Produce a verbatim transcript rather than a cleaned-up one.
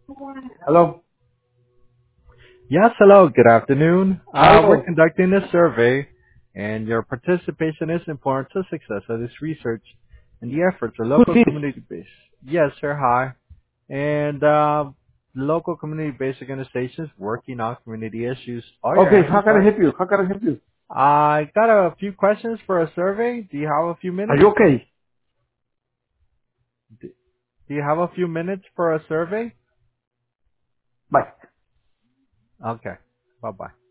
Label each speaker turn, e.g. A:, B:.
A: Hello.
B: Yes, hello, good afternoon. Uh, we're
A: Hello.
B: conducting a survey, and your participation is important to success of this research and the efforts of
A: Who's
B: local
A: this?
B: community-based. Yes, sir, hi. And uh, local community-based organizations working on community issues. Oh, your
A: Okay,
B: hand
A: how
B: is
A: can I
B: up.
A: help you? How can I help you?
B: I got a few questions for a survey. Do you have a few
A: Are
B: minutes?
A: you okay?
B: D- Do you have a few minutes for a survey?
A: Bye.
B: Okay, bye-bye.